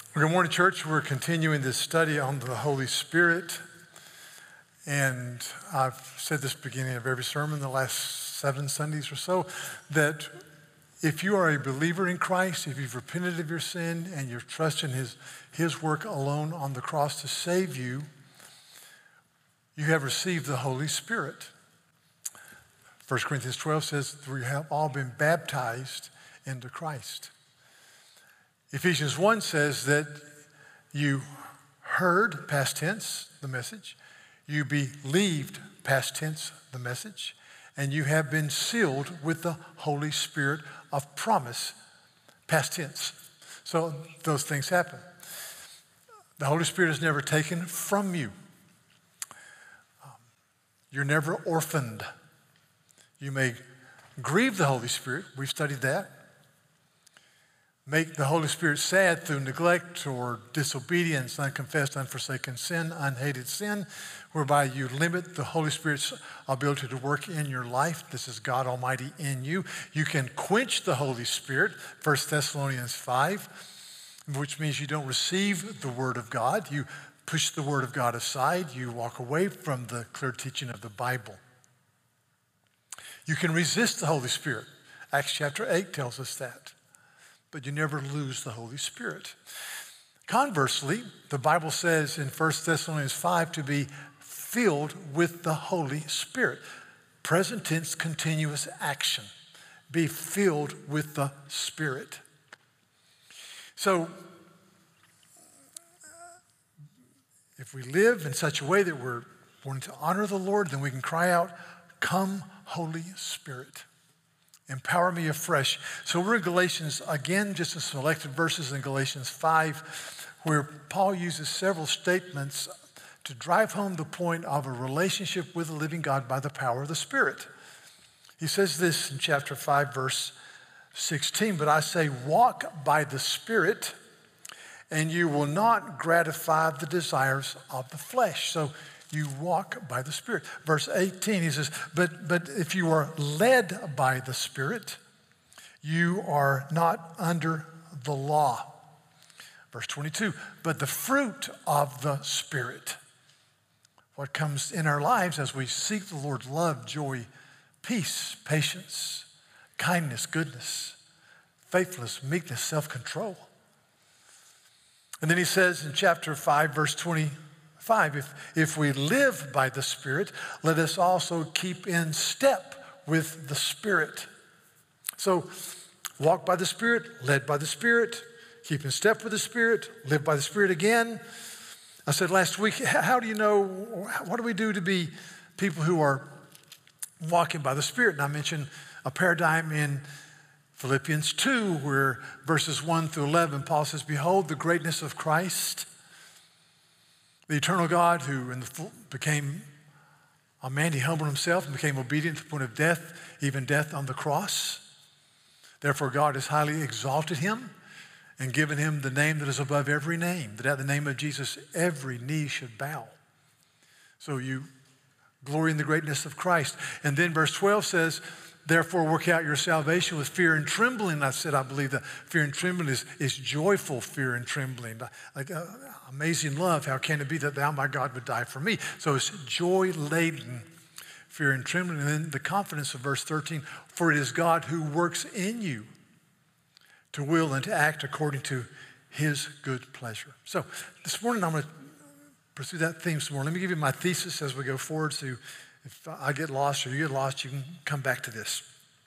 Good morning, church. We're continuing this study on the Holy Spirit. And I've said this beginning of every sermon the last 7 Sundays or so, that if you are a believer in Christ, if you've repented of your sin and you're trusting his work alone on the cross to save you, you have received the Holy Spirit. 1 Corinthians 12 says we have all been baptized into Christ. Ephesians 1 says that you heard, past tense, the message. You believed, past tense, the message. And you have been sealed with the Holy Spirit of promise, past tense. So those things happen. The Holy Spirit is never taken from you. You're never orphaned. You may grieve the Holy Spirit. We've studied that. Make the Holy Spirit sad through neglect or disobedience, unconfessed, unforsaken sin, unhated sin, whereby you limit the Holy Spirit's ability to work in your life. This is God Almighty in you. You can quench the Holy Spirit, 1 Thessalonians 5, which means you don't receive the Word of God. You push the Word of God aside. You walk away from the clear teaching of the Bible. You can resist the Holy Spirit. Acts chapter 8 tells us that. But you never lose the Holy Spirit. Conversely, the Bible says in 1 Thessalonians 5 to be filled with the Holy Spirit. Present tense, continuous action. Be filled with the Spirit. So, if we live in such a way that we're wanting to honor the Lord, then we can cry out, "Come, Holy Spirit. Empower me afresh." So we're in Galatians, again, just some selected verses in Galatians 5, where Paul uses several statements to drive home the point of a relationship with the living God by the power of the Spirit. He says this in chapter 5, verse 16, "But I say, walk by the Spirit, and you will not gratify the desires of the flesh." So you walk by the Spirit. Verse 18, he says, but if you are led by the Spirit, you are not under the law. Verse 22, but the fruit of the Spirit, what comes in our lives as we seek the Lord's love, joy, peace, patience, kindness, goodness, faithfulness, meekness, self-control. And then he says in chapter 5, verse 25, if we live by the Spirit, let us also keep in step with the Spirit. So walk by the Spirit, led by the Spirit, keep in step with the Spirit, live by the Spirit again. I said last week, how do you know, what do we do to be people who are walking by the Spirit? And I mentioned a paradigm in Philippians 2, where verses 1 through 11, Paul says, "Behold the greatness of Christ, the eternal God who became a man. He humbled himself and became obedient to the point of death, even death on the cross. Therefore God has highly exalted him and given him the name that is above every name, that at the name of Jesus every knee should bow." So you glory in the greatness of Christ. And then verse 12 says, "Therefore work out your salvation with fear and trembling." I said I believe that fear and trembling is joyful fear and trembling. Like amazing love, how can it be that thou, my God, would die for me? So it's joy-laden fear and trembling. And then the confidence of verse 13, "For it is God who works in you to will and to act according to his good pleasure." So this morning I'm going to pursue that theme some more. Let me give you my thesis as we go forward, so if I get lost or you get lost, you can come back to this.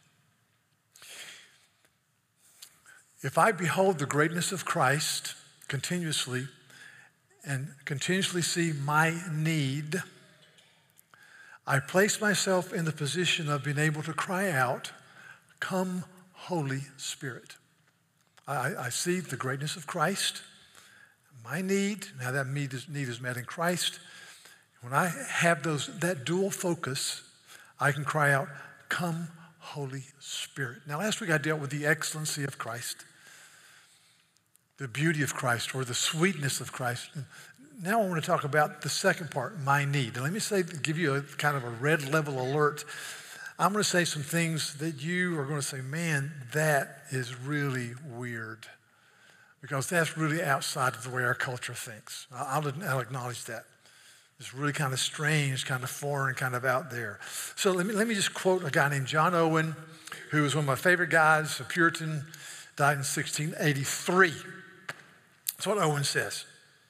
If I behold the greatness of Christ continuously and continuously see my need, I place myself in the position of being able to cry out, "Come, Holy Spirit." I see the greatness of Christ, my need, and how that need is met in Christ. When I have that dual focus, I can cry out, "Come, Holy Spirit." Now, last week I dealt with the excellency of Christ, the beauty of Christ, or the sweetness of Christ. Now I want to talk about the second part, my need. And let me give you a kind of a red level alert. I'm going to say some things that you are going to say, "Man, that is really weird." because that's really outside of the way our culture thinks. I'll acknowledge that. It's really kind of strange, kind of foreign, kind of out there. So let me just quote a guy named John Owen, who was one of my favorite guys, a Puritan, died in 1683. That's what Owen says.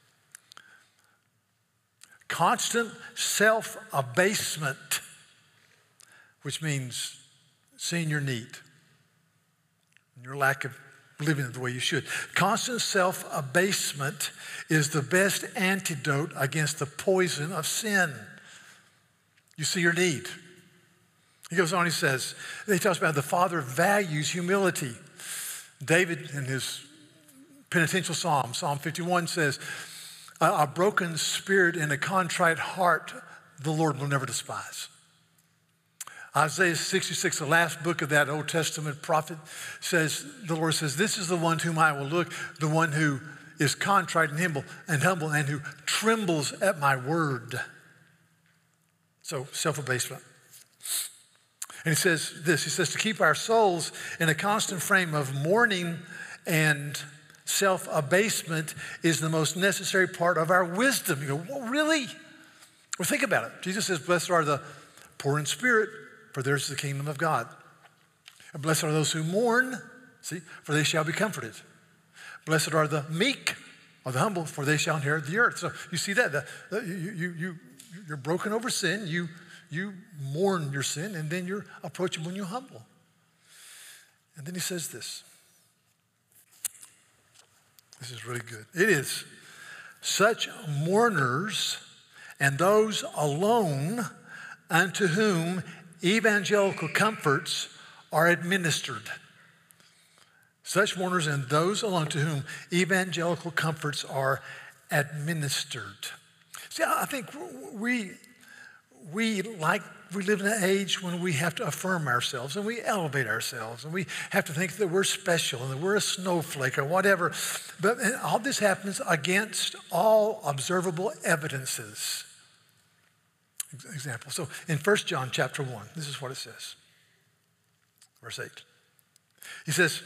Constant self-abasement, which means seeing your need and your lack of living it the way you should. Constant self-abasement is the best antidote against the poison of sin. You see your need. He goes on, he talks about the Father values humility. David, in his penitential psalm, Psalm 51, says, a broken spirit and a contrite heart, the Lord will never despise. Isaiah 66, the last book of that Old Testament prophet, says, the Lord says, this is the one to whom I will look, the one who is contrite and humble and who trembles at my word. So, self-abasement. And he says this, he says, to keep our souls in a constant frame of mourning and self-abasement is the most necessary part of our wisdom. You go, well, really? Well, think about it. Jesus says, blessed are the poor in spirit, for theirs is the kingdom of God. And blessed are those who mourn, for they shall be comforted. Blessed are the meek or the humble, for they shall inherit the earth. So you see that, you're broken over sin, you mourn your sin, and then you're approachable and you're humble. And then he says this. This is really good. It is such mourners and those alone unto whom evangelical comforts are administered. Such mourners and those alone to whom evangelical comforts are administered. See, I think we live in an age when we have to affirm ourselves and we elevate ourselves and we have to think that we're special and that we're a snowflake or whatever. But all this happens against all observable evidences. Example. So in 1 John chapter 1, this is what it says. Verse 8. He says,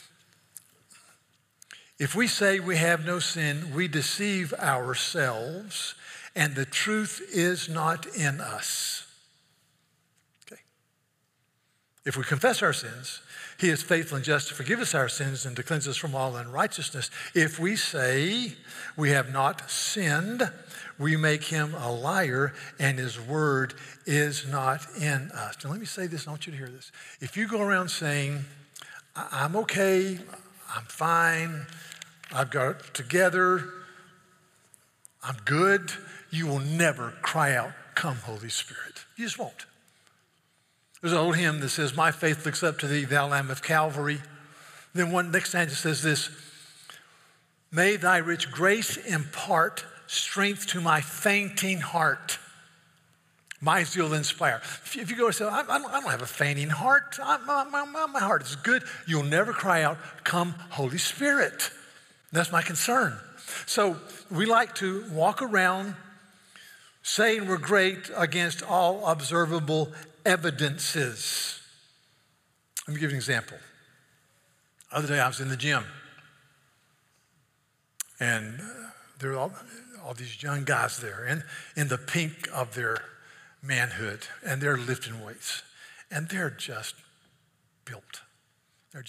if we say we have no sin, we deceive ourselves and the truth is not in us. Okay. If we confess our sins, he is faithful and just to forgive us our sins and to cleanse us from all unrighteousness. If we say we have not sinned, we make him a liar and his word is not in us. Now let me say this, I want you to hear this. If you go around saying, I'm okay, I'm fine, I've got it together, I'm good, you will never cry out, come Holy Spirit. You just won't. There's an old hymn that says, my faith looks up to thee, thou Lamb of Calvary. Then one next stanza says this, may thy rich grace impart strength to my fainting heart. My zeal inspire. If you go and say, I don't have a fainting heart. My heart is good. You'll never cry out, come Holy Spirit. That's my concern. So we like to walk around saying we're great against all observable evidences. Let me give you an example. The other day I was in the gym, and there were all these young guys there, and in the pink of their manhood, and they're lifting weights, and they're just built. They're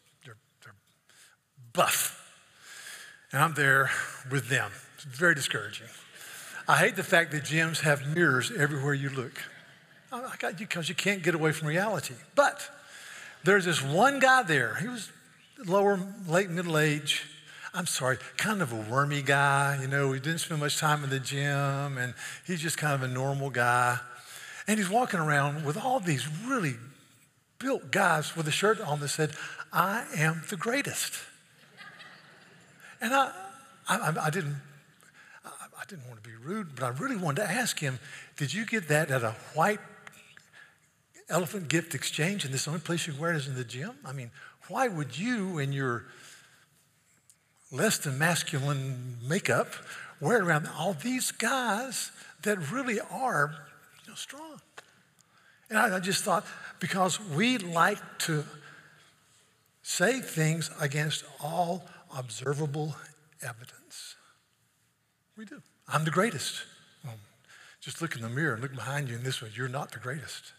buff. And I'm there with them. It's very discouraging. I hate the fact that gyms have mirrors everywhere you look. I got you because you can't get away from reality. But there's this one guy there. He was late middle age. I'm sorry, kind of a wormy guy. You know, he didn't spend much time in the gym, and he's just kind of a normal guy. And he's walking around with all these really built guys with a shirt on that said, I am the greatest. And I didn't want to be rude, but I really wanted to ask him, did you get that at a white elephant gift exchange and this is the only place you wear it is in the gym? I mean, why would you in your less than masculine makeup wear around all these guys that really are strong? And I just thought, because we like to say things against all observable evidence. We do. I'm the greatest. Well, just look in the mirror and look behind you in this one. You're not the greatest.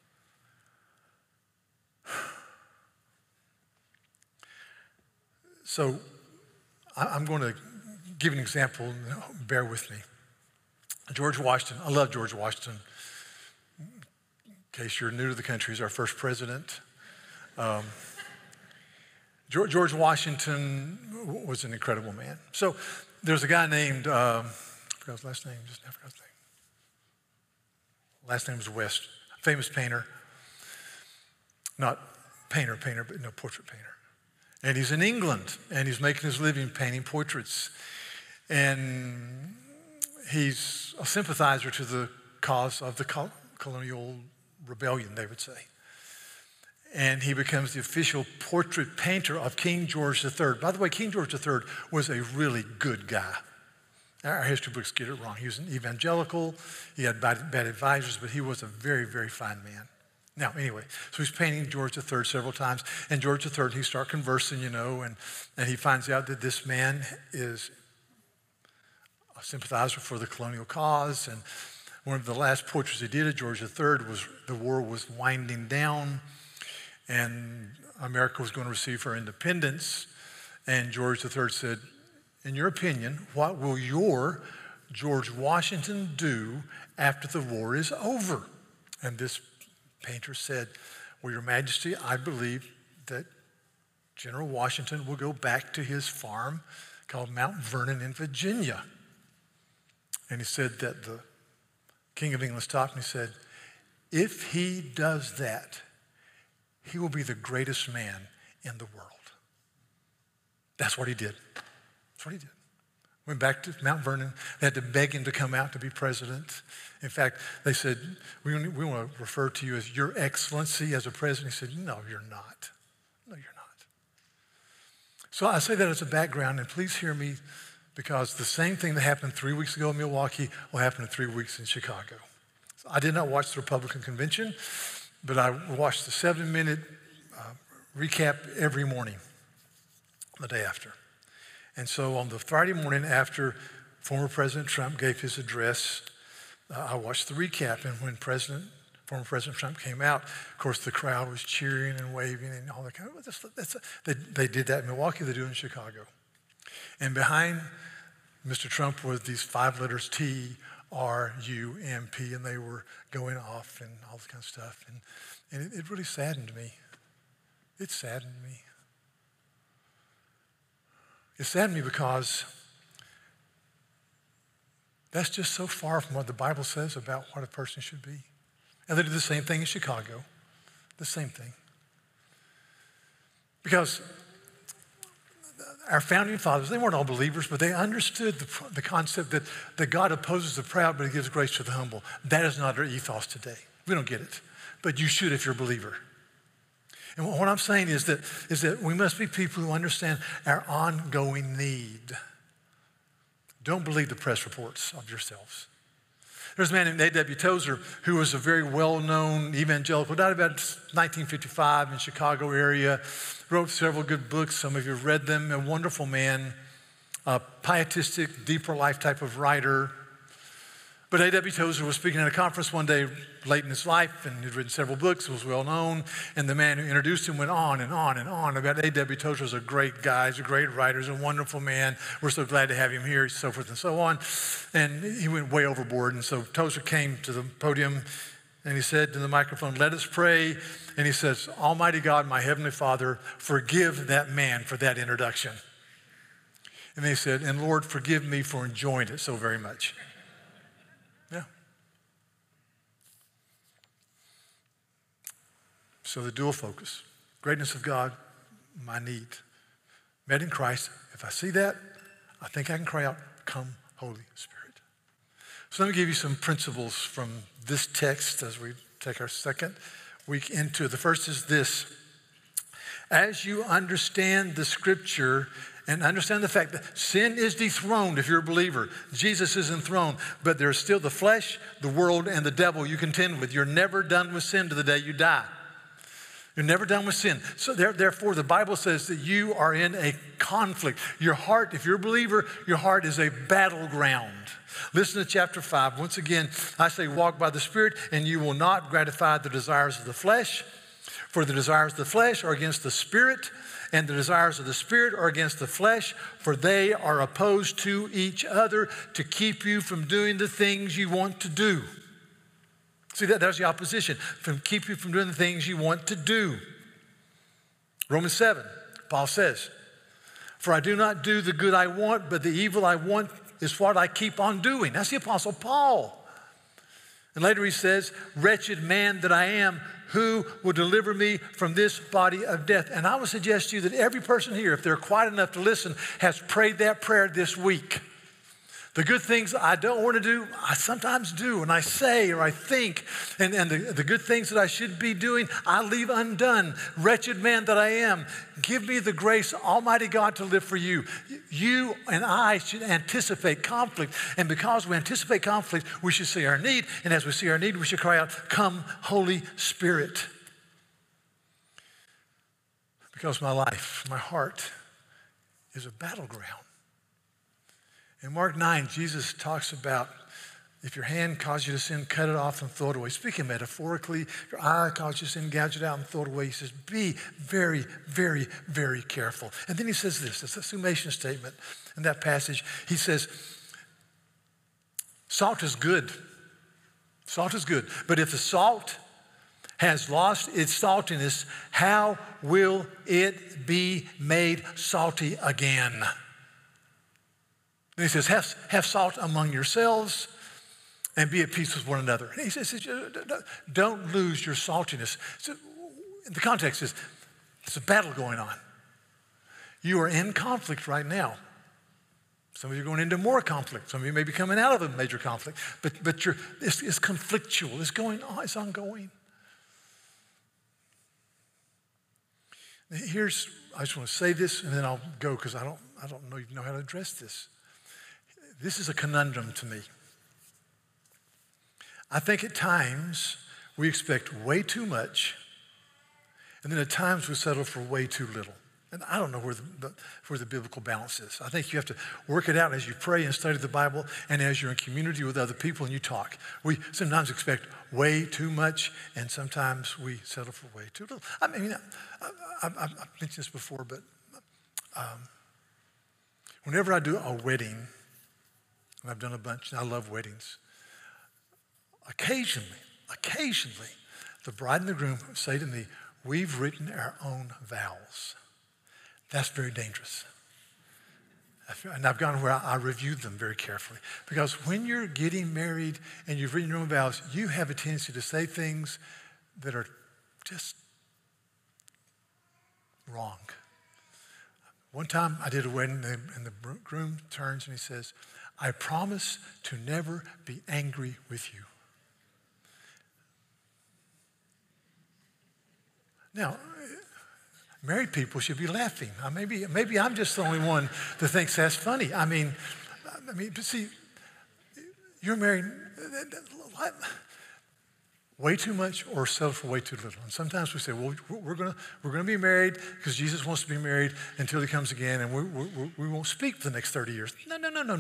So I'm going to give an example. Bear with me. George Washington. I love George Washington. In case you're new to the country, he's our first president. George Washington was an incredible man. So there's a guy named, I forgot his last name, just never forgot his name. Last name was West, famous painter. Not painter, but no, portrait painter. And he's in England, and he's making his living painting portraits. And he's a sympathizer to the cause of the colonial rebellion, they would say. And he becomes the official portrait painter of King George III. By the way, King George III was a really good guy. Our history books get it wrong. He was an evangelical. He had bad advisors, but he was a very, very fine man. Now, anyway, so he's painting George III several times. And George III, he starts conversing, and he finds out that this man is a sympathizer for the colonial cause. And one of the last portraits he did of George III was the war was winding down, and America was going to receive her independence. And George III said, in your opinion, what will your George Washington do after the war is over? And this painter said, well, Your Majesty, I believe that General Washington will go back to his farm called Mount Vernon in Virginia. And he said that the King of England stopped and he said, if he does that, he will be the greatest man in the world. That's what he did. That's what he did. Went back to Mount Vernon. They had to beg him to come out to be president. In fact, they said, we want to refer to you as Your Excellency as a president. He said, no, you're not. No, you're not. So I say that as a background, and please hear me, because the same thing that happened 3 weeks ago in Milwaukee will happen in 3 weeks in Chicago. So I did not watch the Republican convention, but I watched the 7-minute recap every morning, the day after. And so on the Friday morning after former President Trump gave his address, I watched the recap. And when former President Trump came out, of course, the crowd was cheering and waving and all that kind of. They did that in Milwaukee. They do it in Chicago. And behind Mr. Trump was these 5 letters, TRUMP, and they were going off and all this kind of stuff. And it really saddened me. It saddened me. It saddened me because that's just so far from what the Bible says about what a person should be. And they did the same thing in Chicago, the same thing. Because our founding fathers, they weren't all believers, but they understood the concept that God opposes the proud, but he gives grace to the humble. That is not our ethos today. We don't get it. But you should if you're a believer. And what I'm saying is that we must be people who understand our ongoing need. Don't believe the press reports of yourselves. There's a man named A.W. Tozer who was a very well-known evangelical, died about 1955 in the Chicago area, wrote several good books. Some of you have read them. A wonderful man, a pietistic, deeper life type of writer. But A.W. Tozer was speaking at a conference one day late in his life, and he'd written several books, was well known, and the man who introduced him went on and on and on about A.W. Tozer is a great guy, he's a great writer, he's a wonderful man, we're so glad to have him here, so forth and so on. And he went way overboard, and so Tozer came to the podium, and he said to the microphone, let us pray, and he says, Almighty God, my Heavenly Father, forgive that man for that introduction. And they said, and Lord, forgive me for enjoying it so very much. Yeah. So the dual focus, greatness of God, my need. Met in Christ, if I see that, I think I can cry out, come Holy Spirit. So let me give you some principles from this text as we take our second week into it. The first is this. As you understand the scripture and understand the fact that sin is dethroned if you're a believer. Jesus is enthroned, but there's still the flesh, the world, and the devil you contend with. You're never done with sin to the day you die. You're never done with sin. So therefore, the Bible says that you are in a conflict. Your heart, if you're a believer, your heart is a battleground. Listen to chapter 5. Once again, I say, walk by the Spirit, and you will not gratify the desires of the flesh. For the desires of the flesh are against the Spirit, and the desires of the Spirit are against the flesh, for they are opposed to each other to keep you from doing the things you want to do. See, there's the opposition, from keep you from doing the things you want to do. Romans 7, Paul says, for I do not do the good I want, but the evil I want is what I keep on doing. That's the Apostle Paul. And later he says, wretched man that I am, who will deliver me from this body of death? And I would suggest to you that every person here, if they're quiet enough to listen, has prayed that prayer this week. The good things I don't want to do, I sometimes do, and I say or I think, and the good things that I should be doing, I leave undone. Wretched man that I am, give me the grace, Almighty God, to live for you. You and I should anticipate conflict, and because we anticipate conflict, we should see our need, and as we see our need, we should cry out, come, Holy Spirit. Because my life, my heart is a battleground. In Mark 9, Jesus talks about if your hand causes you to sin, cut it off and throw it away. Speaking metaphorically, if your eye causes you to sin, gouge it out and throw it away. He says, be very, very, very careful. And then he says this, it's a summation statement in that passage. He says, salt is good. Salt is good. But if the salt has lost its saltiness, how will it be made salty again? And he says, have salt among yourselves and be at peace with one another. And he says, don't lose your saltiness. So the context is, there's a battle going on. You are in conflict right now. Some of you are going into more conflict. Some of you may be coming out of a major conflict. But it's conflictual. It's going on. It's ongoing. I just want to say this, and then I'll go because I don't know how to address this. This is a conundrum to me. I think at times we expect way too much, and then at times we settle for way too little. And I don't know where the biblical balance is. I think you have to work it out as you pray and study the Bible and as you're in community with other people and you talk. We sometimes expect way too much, and sometimes we settle for way too little. I mean, I've mentioned this before, but whenever I do a wedding, and I've done a bunch, and I love weddings, occasionally, the bride and the groom say to me, we've written our own vows. That's very dangerous. And I've gone where I reviewed them very carefully. Because when you're getting married and you've written your own vows, you have a tendency to say things that are just wrong. One time I did a wedding and the groom turns and he says, I promise to never be angry with you. Now, married people should be laughing. Maybe I'm just the only one that thinks that's funny. But see, you're married way too much or settle for way too little. And sometimes we say, well, we're gonna be married because Jesus wants to be married until he comes again, and we won't speak for the next 30 years. No.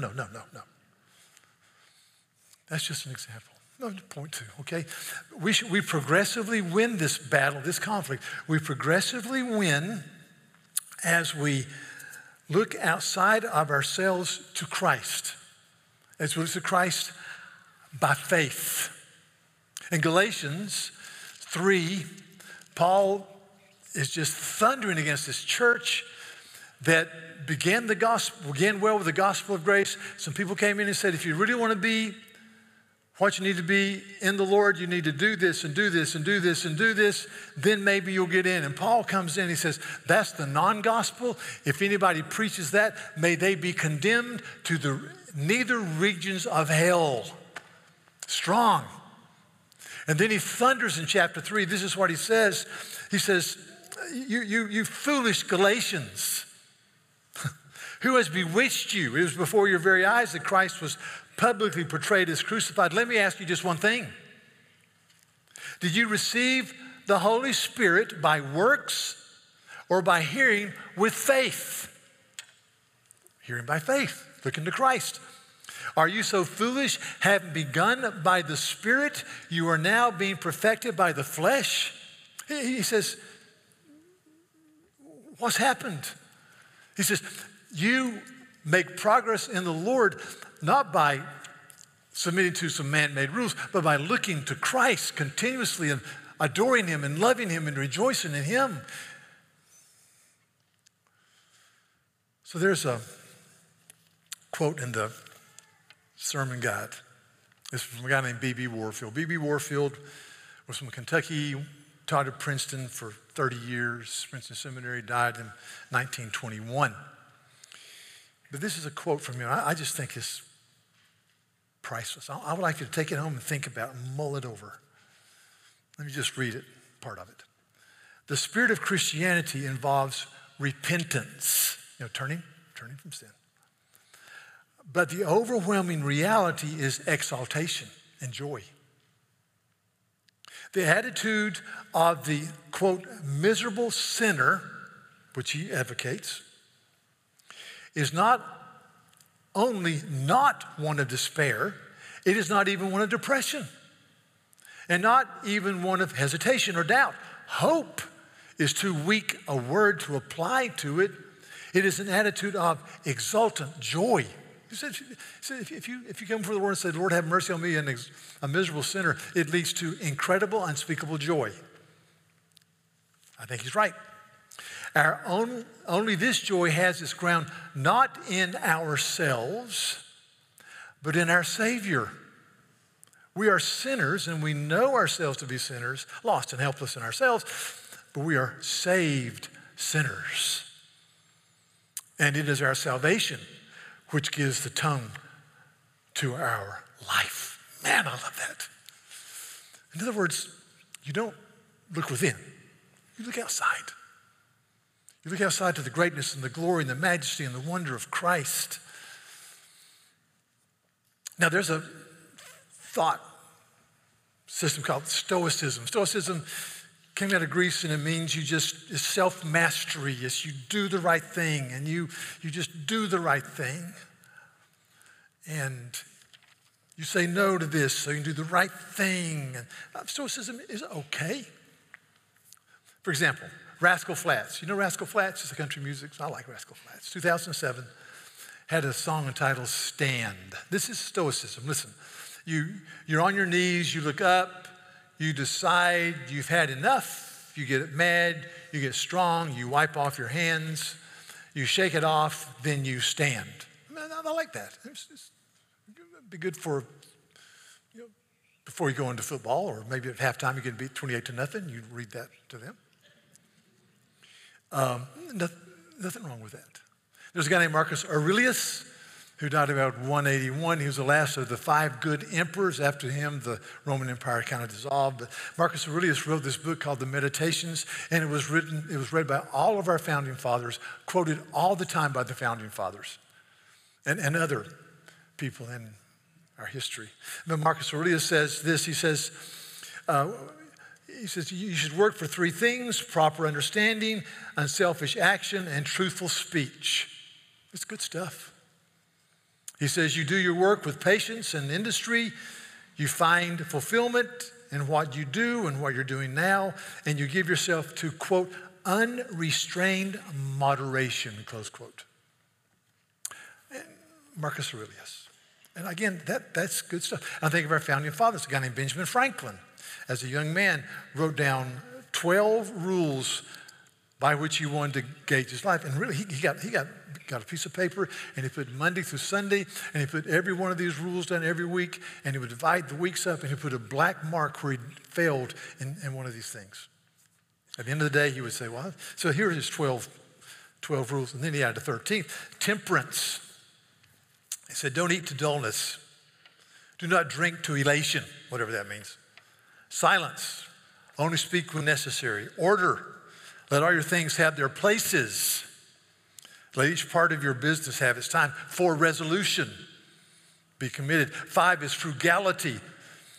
That's just an example. No, point two, okay? We progressively win this battle, this conflict. We progressively win as we look outside of ourselves to Christ. As we look to Christ by faith. In Galatians 3, Paul is just thundering against this church that began well with the gospel of grace. Some people came in and said, if you really want to be what you need to be in the Lord, you need to do this and do this and do this and do this, then maybe you'll get in. And Paul comes in, he says, that's the non-gospel. If anybody preaches that, may they be condemned to the nether regions of hell. Strong. And then he thunders in chapter 3. This is what he says. He says, you foolish Galatians, who has bewitched you? It was before your very eyes that Christ was publicly portrayed as crucified. Let me ask you just one thing. Did you receive the Holy Spirit by works or by hearing with faith? Hearing by faith, looking to Christ. Are you so foolish, having begun by the Spirit, you are now being perfected by the flesh? He says, what's happened? He says, you make progress in the Lord not by submitting to some man-made rules, but by looking to Christ continuously and adoring him and loving him and rejoicing in him. So there's a quote in the sermon guide. It's from a guy named B.B. Warfield. B.B. Warfield was from Kentucky, taught at Princeton for 30 years. Princeton Seminary, died in 1921. But this is a quote from him. I just think it's priceless. I would like you to take it home and think about it and mull it over. Let me just read it, part of it. The spirit of Christianity involves repentance, turning from sin. But the overwhelming reality is exaltation and joy. The attitude of the, quote, miserable sinner, which he advocates, is not only not one of despair, it is not even one of depression, and not even one of hesitation or doubt. Hope is too weak a word to apply to it. It is an attitude of exultant joy. He said, if you come before the Lord and say, Lord, have mercy on me, a miserable sinner, it leads to incredible, unspeakable joy. I think he's right. Only this joy has its ground not in ourselves, but in our Savior. We are sinners, and we know ourselves to be sinners, lost and helpless in ourselves, but we are saved sinners. And it is our salvation which gives the tone to our life. Man, I love that. In other words, you don't look within, you look outside. You look outside to the greatness and the glory and the majesty and the wonder of Christ. Now, there's a thought system called Stoicism. Stoicism came out of Greece, and it means it's self-mastery. Yes, you do the right thing, and you just do the right thing. And you say no to this so you can do the right thing. And Stoicism is okay. For example, Rascal Flatts. You know Rascal Flatts? It's a country music. I like Rascal Flatts. 2007 had a song entitled Stand. This is Stoicism. Listen, you're on your knees, you look up, you decide you've had enough, you get mad, you get strong, you wipe off your hands, you shake it off, then you stand. I like that. It'd be good for, before you go into football, or maybe at halftime you get beat 28-0, you read that to them. Nothing wrong with that. There's a guy named Marcus Aurelius who died about 181. He was the last of the 5 good emperors. After him, the Roman Empire kind of dissolved. But Marcus Aurelius wrote this book called The Meditations, and it was read by all of our founding fathers, quoted all the time by the founding fathers and other people in our history. But Marcus Aurelius says this. He says, you should work for 3 things: proper understanding, unselfish action, and truthful speech. It's good stuff. He says you do your work with patience and industry. You find fulfillment in what you do and what you're doing now, and you give yourself to, quote, unrestrained moderation, close quote. And Marcus Aurelius. And again, that's good stuff. I think of our founding fathers, a guy named Benjamin Franklin. As a young man, wrote down 12 rules by which he wanted to gauge his life. And really, he got a piece of paper, and he put Monday through Sunday, and he put every one of these rules down every week, and he would divide the weeks up, and he put a black mark where he failed in one of these things. At the end of the day, he would say, well, so here are his 12 rules. And then he added a 13th, temperance. He said, don't eat to dullness. Do not drink to elation, whatever that means. Silence, only speak when necessary. Order, let all your things have their places. Let each part of your business have its time. 4, resolution, be committed. 5 is frugality.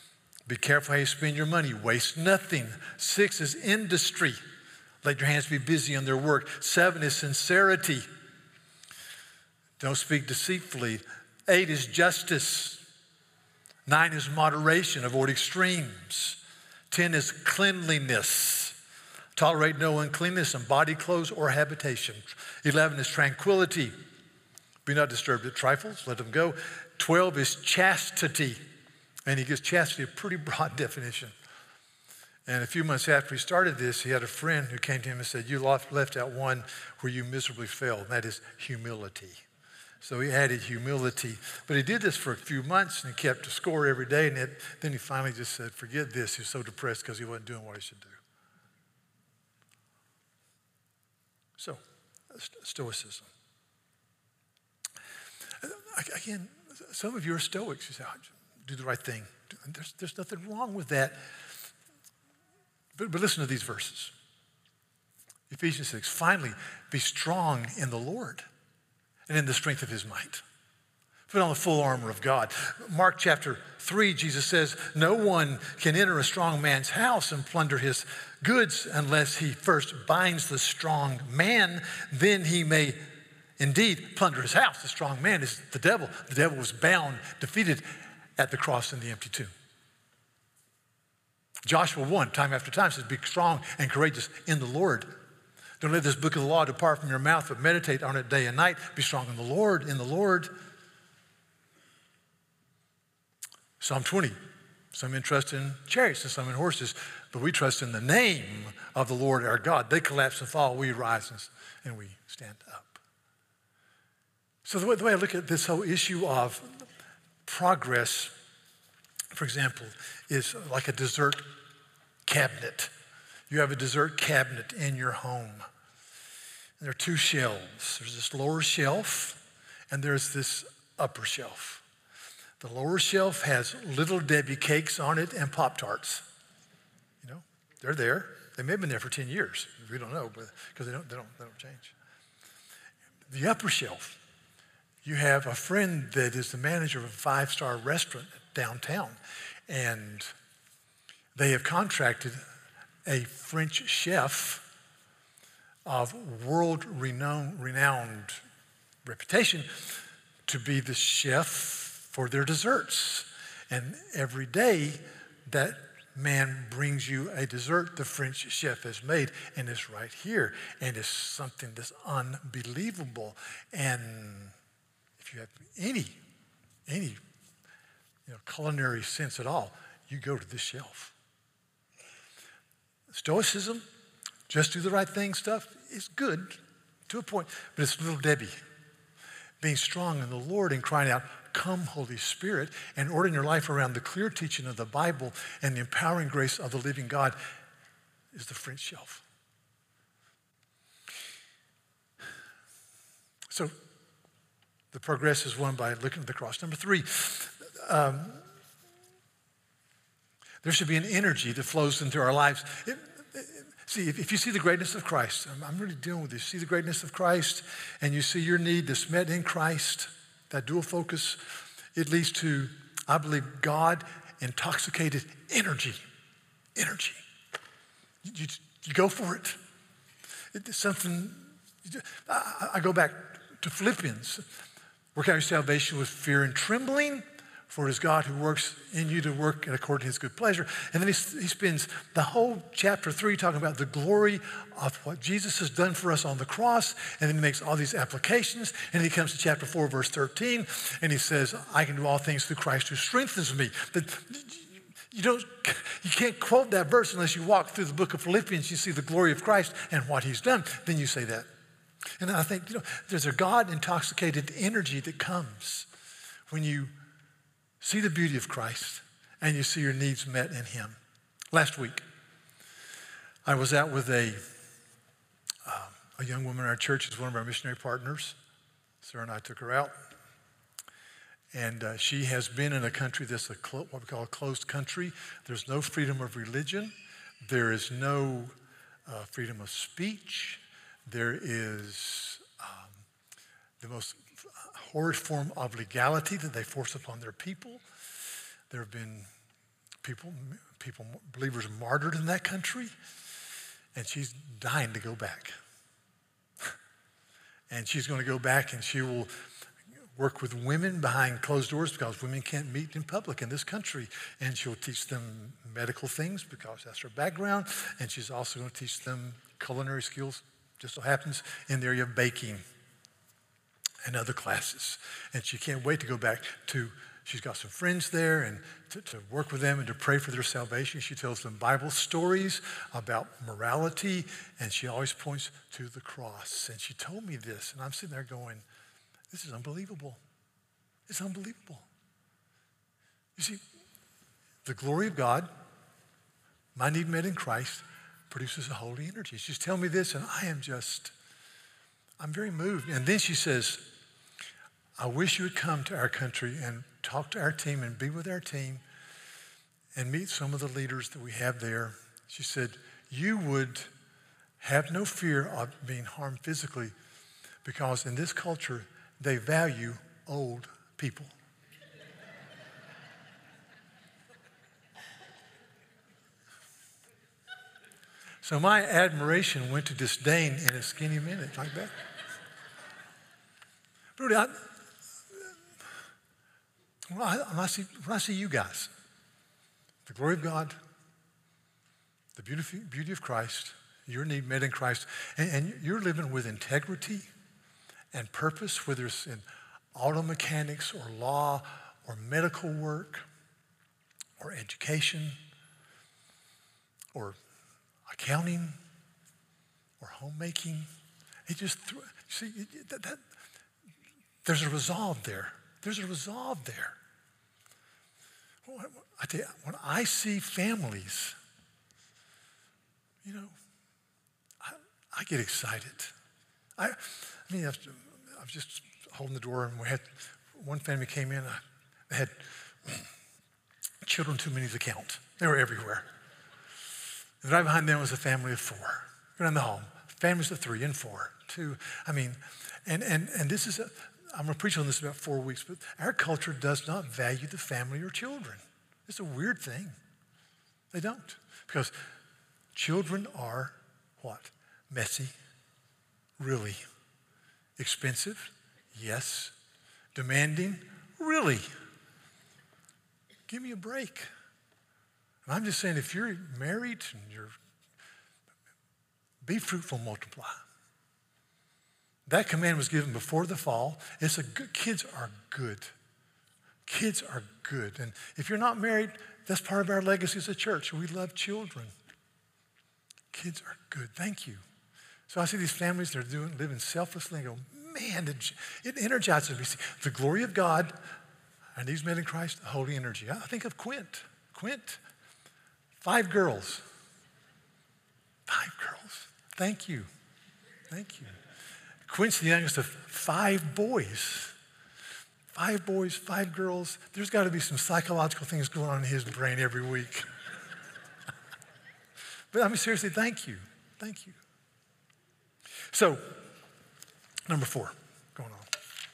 Be careful how you spend your money. Waste nothing. 6 is industry. Let your hands be busy on their work. 7 is sincerity. Don't speak deceitfully. 8 is justice. 9 is moderation. Avoid extremes. 10 is cleanliness. Tolerate no uncleanness in body, clothes, or habitation. 11 is tranquility. Be not disturbed at trifles. Let them go. 12 is chastity. And he gives chastity a pretty broad definition. And a few months after he started this, he had a friend who came to him and said, you left out one where you miserably failed, and that is humility. So he added humility. But he did this for a few months, and he kept a score every day, and then he finally just said, forget this. He was so depressed because he wasn't doing what he should do. So, stoicism. Again, some of you are stoics. You say, do the right thing. There's nothing wrong with that. But listen to these verses. Ephesians 6, finally, be strong in the Lord and in the strength of his might. Put on the full armor of God. Mark chapter 3, Jesus says, no one can enter a strong man's house and plunder his goods unless he first binds the strong man, then he may indeed plunder his house. The strong man is the devil. The devil was bound, defeated at the cross in the empty tomb. Joshua 1, time after time, says, be strong and courageous in the Lord. Don't let this book of the law depart from your mouth, but meditate on it day and night. Be strong in the Lord, in the Lord. Psalm 20, some trust in chariots and some in horses, but we trust in the name of the Lord our God. They collapse and fall, we rise and we stand up. So the way I look at this whole issue of progress, for example, is like a dessert cabinet. You have a dessert cabinet in your home. And there are 2 shelves. There's this lower shelf, and there's this upper shelf. The lower shelf has Little Debbie cakes on it and Pop-Tarts. You know, they're there. They may have been there for 10 years. We don't know, but because they don't change. The upper shelf, you have a friend that is the manager of a 5-star restaurant downtown, and they have contracted a French chef of world-renowned reputation to be the chef for their desserts. And every day, that man brings you a dessert the French chef has made, and it's right here. And it's something that's unbelievable. And if you have any culinary sense at all, you go to this shelf. Stoicism, just do the right thing stuff, is good to a point, but it's Little Debbie. Being strong in the Lord and crying out, come Holy Spirit, and ordering your life around the clear teaching of the Bible and the empowering grace of the living God is the French shelf. So the progress is won by looking at the cross. Number 3, there should be an energy that flows into our lives. See, if you see the greatness of Christ, I'm really dealing with this. See the greatness of Christ, and you see your need that's met in Christ, that dual focus, it leads to, I believe, God-intoxicated energy. Energy. You go for it. It's something, I go back to Philippians. Work out your salvation with fear and trembling, for it is God who works in you to work according to his good pleasure. And then he spends the whole chapter 3 talking about the glory of what Jesus has done for us on the cross. And then he makes all these applications. And he comes to chapter 4, verse 13. And he says, I can do all things through Christ who strengthens me. You can't quote that verse unless you walk through the book of Philippians. You see the glory of Christ and what he's done. Then you say that. And I think, there's a God-intoxicated energy that comes when you see the beauty of Christ and you see your needs met in him. Last week, I was out with a young woman in our church who's one of our missionary partners. Sarah and I took her out. And she has been in a country that's what we call a closed country. There's no freedom of religion. There is no freedom of speech. There is the most horrid form of legality that they force upon their people. There have been believers martyred in that country, and she's dying to go back. And she's going to go back and she will work with women behind closed doors because women can't meet in public in this country. And she'll teach them medical things because that's her background. And she's also going to teach them culinary skills, just so happens, in the area of baking and other classes. And she can't wait to go back to, she's got some friends there and to work with them and to pray for their salvation. She tells them Bible stories about morality, and she always points to the cross. And she told me this, and I'm sitting there going, this is unbelievable. It's unbelievable. You see, the glory of God, my need met in Christ, produces a holy energy. She's telling me this, and I'm very moved. And then she says, I wish you would come to our country and talk to our team and be with our team and meet some of the leaders that we have there. She said, you would have no fear of being harmed physically because in this culture, they value old people. So my admiration went to disdain in a skinny minute like that. But really, when I see you guys, the glory of God, the beauty of Christ, your need met in Christ, and you're living with integrity and purpose, whether it's in auto mechanics or law or medical work or education or accounting or homemaking. There's a resolve there. There's a resolve there. I tell you, when I see families, I get excited. I was just holding the door, and we had one family came in. They had children too many to count. They were everywhere. And right behind them was a family of 4. Right in the home, families of 3 and 4, 2. And this is I'm going to preach on this in about 4 weeks, but our culture does not value the family or children. It's a weird thing. They don't. Because children are what? Messy. Really. Expensive. Yes. Demanding. Really. Give me a break. And I'm just saying, if you're married and be fruitful, multiply. That command was given before the fall. Kids are good. Kids are good. And if you're not married, that's part of our legacy as a church. We love children. Kids are good. Thank you. So I see these families that are living selflessly and go, man, it energizes me. See, the glory of God, and these men in Christ, a holy energy. I think of Quint. 5 girls. 5 girls. Thank you. Thank you. Quint's the youngest of 5 boys. 5 boys, 5 girls. There's got to be some psychological things going on in his brain every week. But seriously, thank you. Thank you. So, number 4 going on.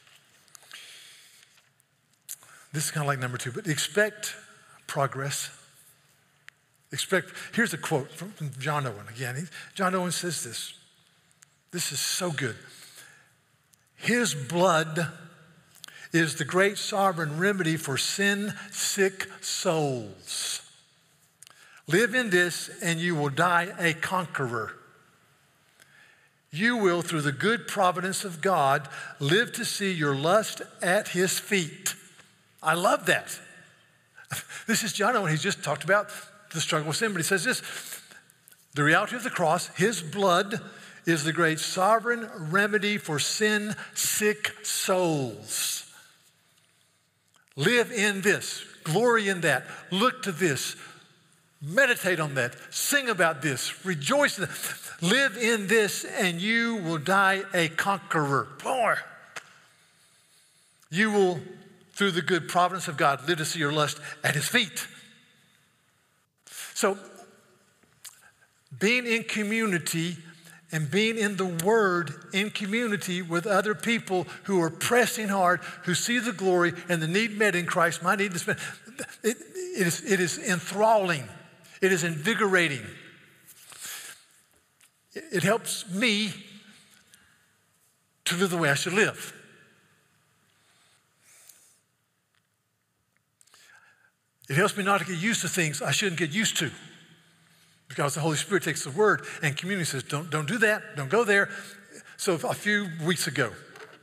This is kind of like number 2, but expect progress. Here's a quote from John Owen again. John Owen says this. This is so good. His blood is the great sovereign remedy for sin-sick souls. Live in this and you will die a conqueror. You will, through the good providence of God, live to see your lust at his feet. I love that. This is John Owen. He's just talked about the struggle with sin, but he says this, the reality of the cross, his blood is the great sovereign remedy for sin-sick souls. Live in this, glory in that, look to this, meditate on that, sing about this, rejoice in that. Live in this and you will die a conqueror. Boy. You will, through the good providence of God, live to see your lust at his feet. So, being in community and being in the Word in community with other people who are pressing hard, who see the glory and the need met in Christ, my need to spend. is enthralling. It is invigorating. It helps me to live the way I should live. It helps me not to get used to things I shouldn't get used to, because the Holy Spirit takes the word and community says, don't do that, don't go there. So a few weeks ago,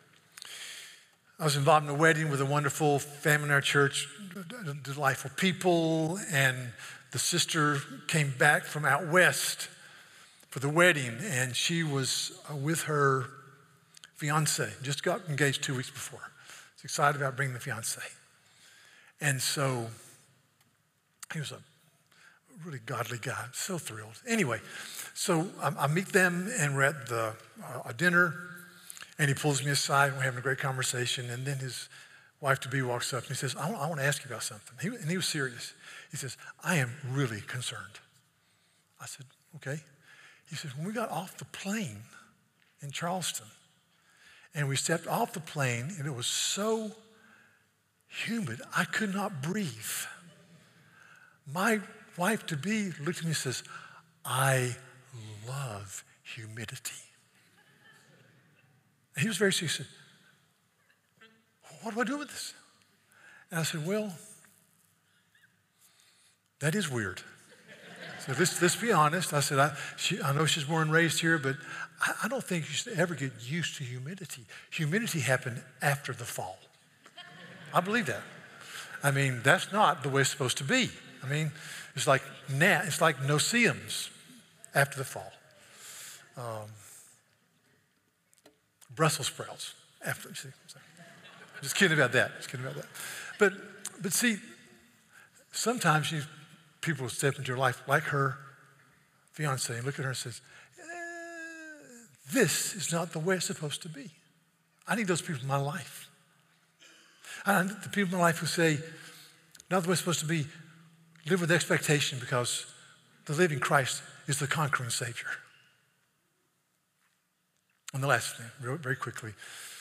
I was involved in a wedding with a wonderful family in our church, delightful people, and the sister came back from out west for the wedding, and she was with her fiance, just got engaged 2 weeks before. She's excited about bringing the fiance. And so he was a really godly guy, so thrilled. Anyway, so I meet them, and we're at a dinner, and he pulls me aside, and we're having a great conversation, and then his wife-to-be walks up, and he says, I want to ask you about something. And he was serious. He says, I am really concerned. I said, okay. He said, when we got off the plane in Charleston, and we stepped off the plane, and it was so humid, I could not breathe. My wife-to-be looked at me and says, I love humidity. And he was very serious. He said, what do I do with this? And I said, well, that is weird. So let's be honest. I said, I know she's born and raised here, but I don't think you should ever get used to humidity. Humidity happened after the fall. I believe that. I mean, that's not the way it's supposed to be. I mean, it's like no-see-ums after the fall. Brussels sprouts after. See, just kidding about that. But see, sometimes people will step into your life like her fiance and look at her and says, this is not the way it's supposed to be. I need those people in my life. I need the people in my life who say, not the way it's supposed to be, live with expectation, because the living Christ is the conquering Savior. And the last thing, very quickly.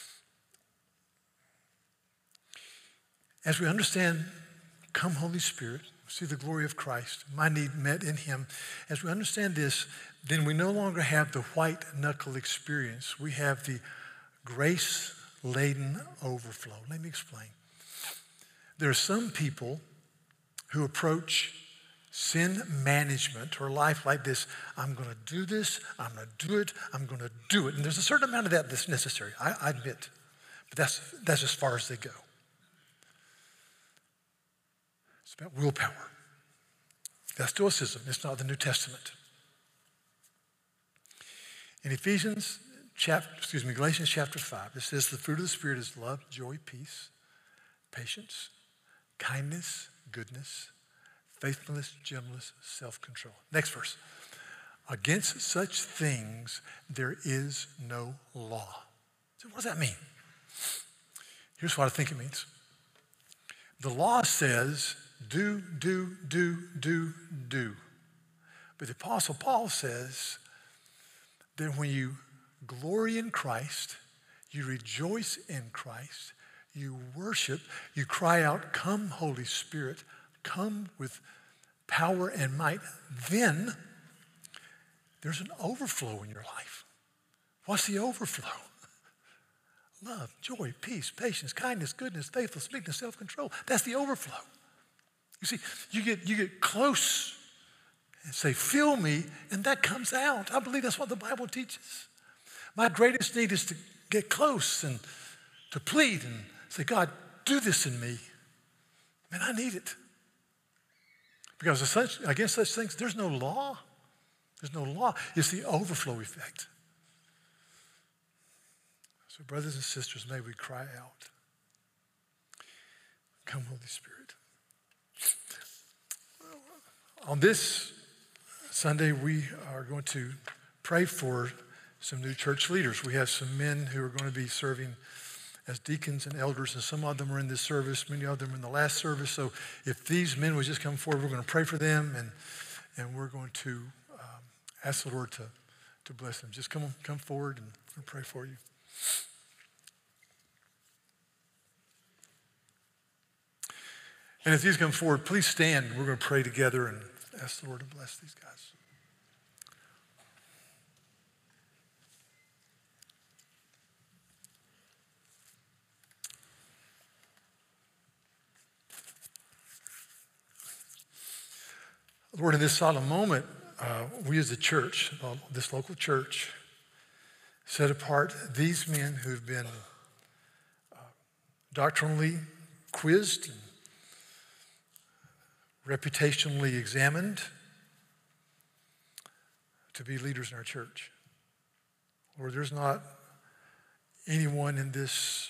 As we understand, come Holy Spirit, see the glory of Christ, my need met in him. As we understand this, then we no longer have the white knuckle experience. We have the grace-laden overflow. Let me explain. There are some people who approach sin management or life like this. I'm going to do this, I'm going to do it, I'm going to do it. And there's a certain amount of that that's necessary, I admit. But that's as far as they go. It's about willpower. That's Stoicism. It's not the New Testament. In Galatians chapter 5, it says the fruit of the Spirit is love, joy, peace, patience, kindness, goodness, faithfulness, gentleness, self-control. Next verse. Against such things there is no law. So what does that mean? Here's what I think it means. The law says do. But the Apostle Paul says that when you glory in Christ, you rejoice in Christ, you worship, you cry out, come Holy Spirit, come with power and might, then there's an overflow in your life. What's the overflow? Love, joy, peace, patience, kindness, goodness, faithfulness, meekness, self-control. That's the overflow. You see, you get close and say, fill me, and that comes out. I believe that's what the Bible teaches. My greatest need is to get close and to plead and say, God, do this in me. Man, I need it. Because against such things, there's no law. There's no law. It's the overflow effect. So brothers and sisters, may we cry out, come Holy Spirit. On this Sunday, we are going to pray for some new church leaders. We have some men who are going to be serving as deacons and elders, and some of them are in this service, many of them in the last service. So if these men would just come forward, we're going to pray for them, and we're going to ask the Lord to bless them. Just come forward, and we'll pray for you. And as these come forward, please stand. We're going to pray together and ask the Lord to bless these guys. Lord, in this solemn moment, we as a church, this local church, set apart these men who've been doctrinally quizzed, and reputationally examined to be leaders in our church. Lord, there's not anyone in this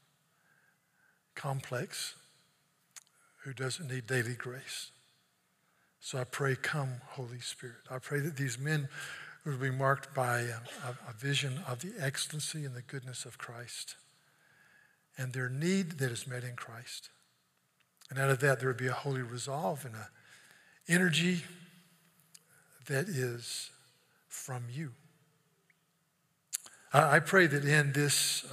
complex who doesn't need daily grace. So I pray, come, Holy Spirit. I pray that these men will be marked by a vision of the excellency and the goodness of Christ and their need that is met in Christ. And out of that, there would be a holy resolve and an energy that is from you. I pray that in this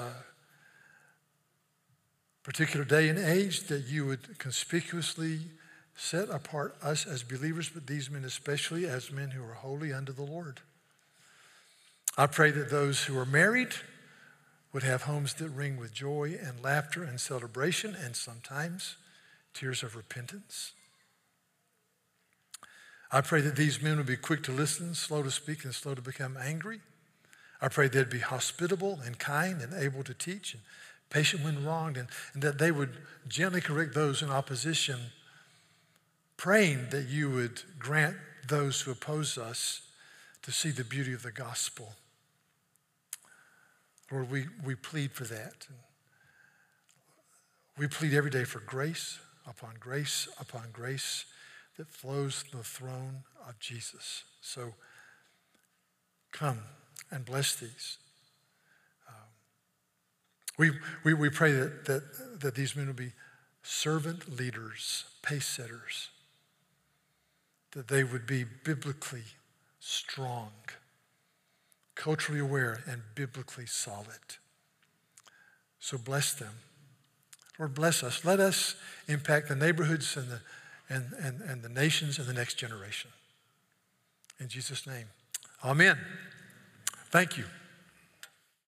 particular day and age that you would conspicuously set apart us as believers, but these men especially as men who are holy unto the Lord. I pray that those who are married would have homes that ring with joy and laughter and celebration and sometimes tears of repentance. I pray that these men would be quick to listen, slow to speak, and slow to become angry. I pray they'd be hospitable and kind and able to teach and patient when wronged, and that they would gently correct those in opposition, praying that you would grant those who oppose us to see the beauty of the gospel. Lord, we plead for that. We plead every day for grace upon grace that flows from the throne of Jesus. So come and bless these. We pray that these men will be servant leaders, pace setters, that they would be biblically strong, culturally aware, and biblically solid. So bless them. Lord, bless us. Let us impact the neighborhoods and the nations and the next generation. In Jesus' name, amen. Thank you.